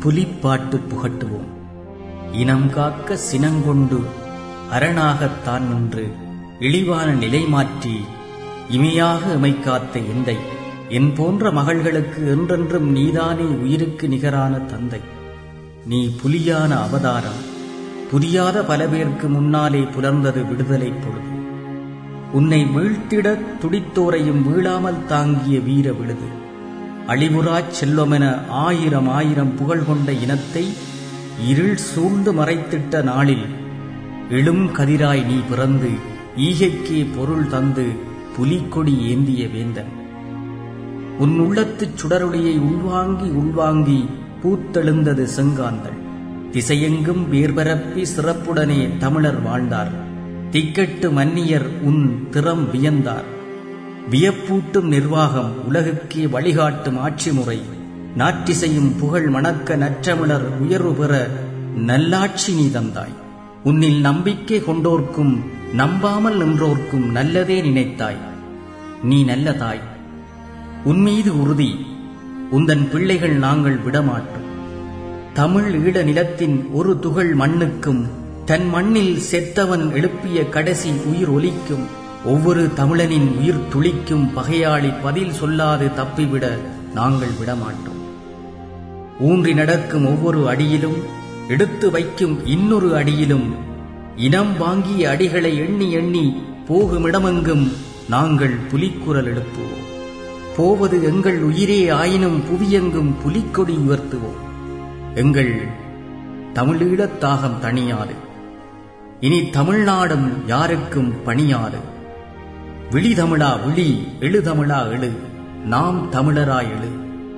புலிப்பாட்டு புகட்டுவோம். இனம் காக்க சினங்கொண்டு அரணாகத்தான் நின்று இழிவான நிலை மாற்றி இமையாக எமைக்காத்த எந்தை, என் போன்ற மகள்களுக்கு என்றென்றும் நீதானே உயிருக்கு நிகரான தந்தை. நீ புலியான அவதாரம், புரியாத பல பேருக்கு முன்னாலே புலர்ந்தது விடுதலை பொழுது. உன்னை வீழ்த்திட துடித்தோரையும் வீழாமல் தாங்கிய வீர விழுது. அழிவுறாச் செல்வமென ஆயிரம் ஆயிரம் புகழ் கொண்ட இனத்தை இருள் சூழ்ந்து மறைத்திட்ட நாளில் எழும் கதிராய் நீ பிறந்து ஈகைக்கே பொருள் தந்து புலிக்கொடி ஏந்திய வேந்தன். உன் உள்ளத்துச் சுடருளியை உள்வாங்கி உள்வாங்கி பூத்தெழுந்தது செங்காந்தள். திசையெங்கும் வேர்பரப்பி சிறப்புடனே தமிழர் வாழ்ந்தார். திக்கெட்டு மன்னியர் உன் திறம் வியந்தார். வியப்பூட்டும் நிர்வாகம், உலகுக்கே வழிகாட்டும் ஆட்சி முறை, நாற்றிசையும் புகழ் மணக்க நற்றமிழர் உயர்வு பெற நல்லாட்சி நீ தந்தாய். உன்னில் நம்பிக்கை கொண்டோர்க்கும் நம்பாமல் நின்றோர்க்கும் நல்லதே நினைத்தாய். நீ நல்ல தாய், உன்மீது உறுதி, உந்தன் பிள்ளைகள் நாங்கள் விடமாட்டோம். தமிழ் ஈழ நிலத்தின் ஒரு துகள் மண்ணுக்கும் தன் மண்ணில் செத்தவன் எழுப்பிய கடைசி உயிர் ஒலிக்கும். ஒவ்வொரு தமிழனின் உயிர் துளிக்கும் பகையாளி பதில் சொல்லாது தப்பிவிட நாங்கள் விடமாட்டோம். ஊன்றி நடக்கும் ஒவ்வொரு அடியிலும், எடுத்து வைக்கும் இன்னொரு அடியிலும், இனம் வாங்கிய அடிகளை எண்ணி எண்ணி போகுமிடமெங்கும் நாங்கள் புலிக்குரல் எழுப்புவோம். போவது எங்கள் உயிரே ஆயினும் புவியெங்கும் புலிக்கொடி உயர்த்துவோம். எங்கள் தமிழீழத் தாகம் தணியாது. இனி தமிழ்நாடும் யாருக்கும் பணியாது. விழி தமிழா விழி, எழு தமிழா எழு, நாம் தமிழராய் எழு.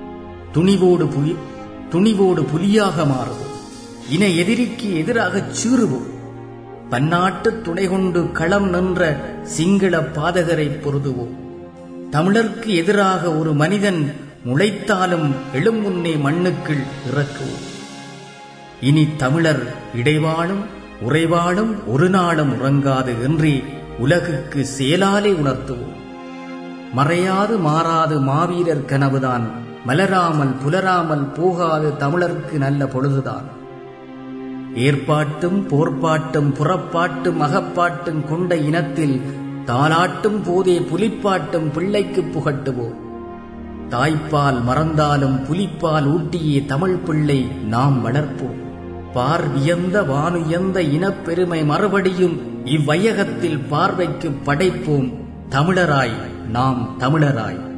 துணிவோடு புலியாக மாறுவோம். இன எதிரிக்கு எதிராகச் சீறுவோம். பன்னாட்டு துணை கொண்டு களம் நின்ற சிங்கள பாதகரை பொருதுவோம். தமிழர்க்கு எதிராக ஒரு மனிதன் முளைத்தாலும் எழும் முன்னே மண்ணுக்குள் இறக்குவோம். இனி தமிழர் இடைவாழும் உறைவாழும் ஒரு நாளும் உறங்காது என்றே உலகுக்கு செயலாலே உணர்த்துவோம். மறையாது மாறாது மாவீரர் கனவுதான், மலராமல் புலராமல் போகாது தமிழர்க்கு நல்ல பொழுதுதான். ஏற்பாட்டும் போர்ப்பாட்டும் புறப்பாட்டும் அகப்பாட்டும் கொண்ட இனத்தில் தாலாட்டும் போதே புலிப்பாட்டும் பிள்ளைக்கு புகட்டுவோம். தாய்ப்பால் மறந்தாலும் புலிப்பால் ஊட்டியே தமிழ் பிள்ளை நாம் வளர்ப்போம். பார் வியந்த வானுயர்ந்த இனப்பெருமை மறுபடியும் இவ்வையகத்தில் பார்வைக்கு படைப்போம். தமிழராய் நாம் தமிழராய்.